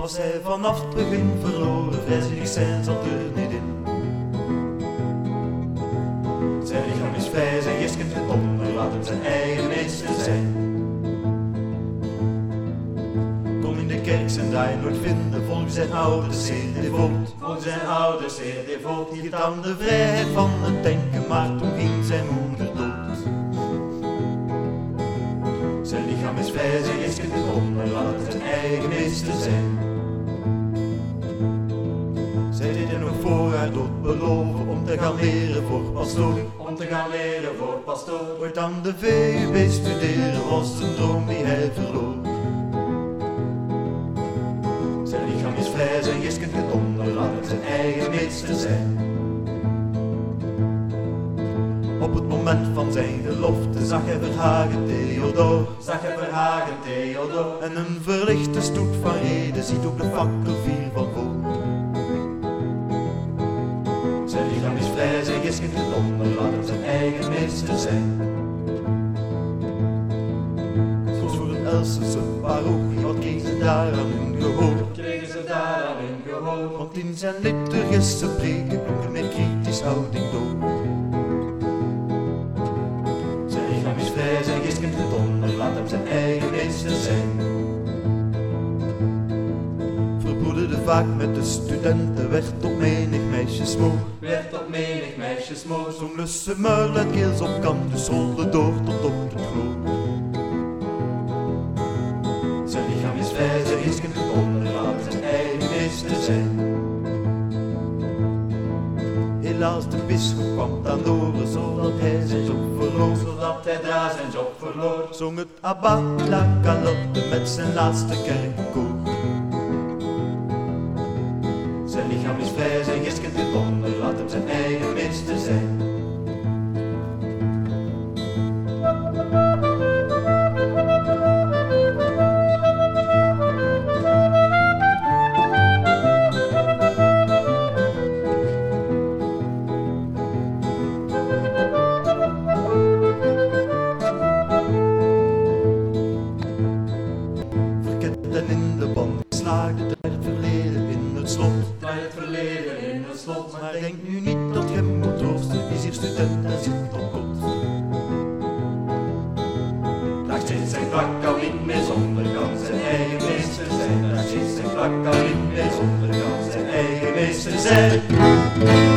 was hij vanaf het begin verloren, vrijzinnig zijn zat er niet in. Zijn lichaam is vrij, zijn geest kent het onder, laat hem zijn eigen meester zijn. Kon in de kerk zijn draai nooit vinden, volgens zijn ouders zeer devoot. Volgens zijn ouders zeer devoot, hield aan de vrijheid van het denken, maar toen ging zijn moeder dood. Zijn lichaam is vrij, zijn geest kent het onder, laat hem zijn eigen meester zijn. Zij deed er nog voor haar dood beloven om te gaan leren voor pastoor. Om te gaan leren voor pastoor. Ooit aan de VUB studeren was een droom die hij verloor. Zijn lichaam is vrij, zijn geest kent het onder, laat hem zijn eigen meester zijn. Op het moment van zijn gelofte zag hij Verhagen Theodor. En een verlichte stoet van reden ziet ook de fakkelvier van voor. Zijn lichaam is vrij, zijn geest kent het onder, laat hem zijn eigen meester zijn. Het was voor een Elsense parochie, wat kregen ze daar aan hun gehoor? Want in zijn liturgische preken klonk een meer kritisch houding door. Zijn lichaam is vrij, zijn geest kent het onder, laat hem zijn eigen meester zijn. Verbroederde vaak met de studenten, werd op menig meisjes moe. Zong lusse muiluitkeels op cantus, rolde door tot op het gloor. Zijn lichaam is vrij, zijn geest kent het onder, laat hem zijn eigen meester zijn. Helaas, de bisschop kwam aan doren, zodat hij zijn job verloor. Zong het Abba la Calotte met zijn laatste kerkkoor. Zijn lichaam is vrij, zijn geest kent het onder, laat hem zijn eigen meester zijn. En in de band geslaagde, draait het verleden in het slot. Maar denk nu niet dat je moet troosten, is hier student en zit op kot. Daar zit zijn vlak al niet meer zonder, kan zijn eigen meester zijn. Daar zit zijn vlak al niet meer zonder, kan zijn eigen meester zijn.